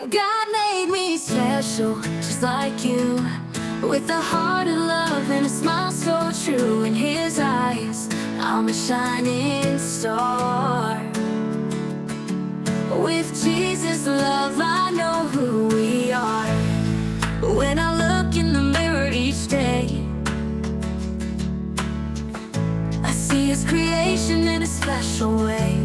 God made me special, just like you, with a heart of love and a smile so true. In His eyes, I'm a shining star. With Jesus' love, I know who we are. When I look in the mirror each day, I see His creation in a special way.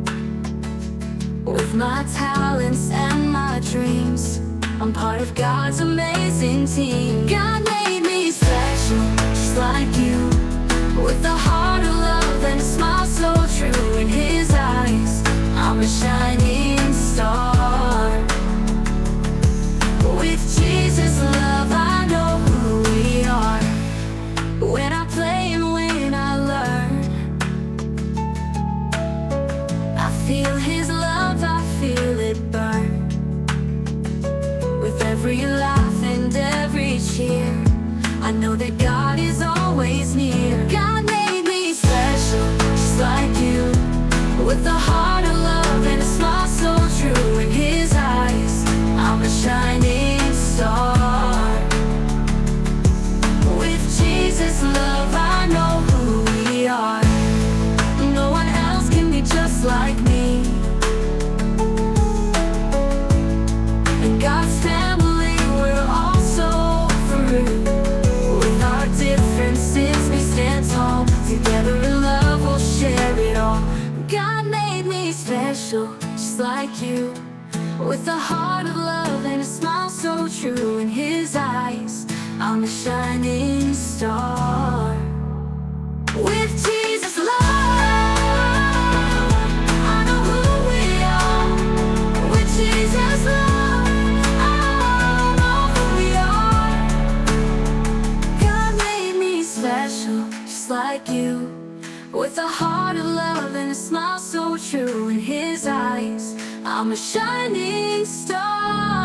With my talents and my dreams, I'm part of God's amazing team. God made me special, just like you, with a heart of love and a smile so true. In His eyes, I'm a shining star. With Jesus' love, I know who we are. When I play and when I learn, I feel His love, I feel it burn. With every laugh and every cheer, I know that God is always near. God made me special, just like you, with a heart of love and a smile so true. In His eyes, I'm a shining star. With Jesus' love, I know who we are. No one else can be just like me. In God's family, we're all so free. With our differences, we stand tall. Together in love, we'll share it all. God made me special, just like you, with a heart of love and a smile so true. In His eyes, I'm a shining star. With Jesus' love, I know who we are. With Jesus' love, I know who we are. God made me special, just like you, with a heart of love and a smile so true. In His eyes, I'm a shining star.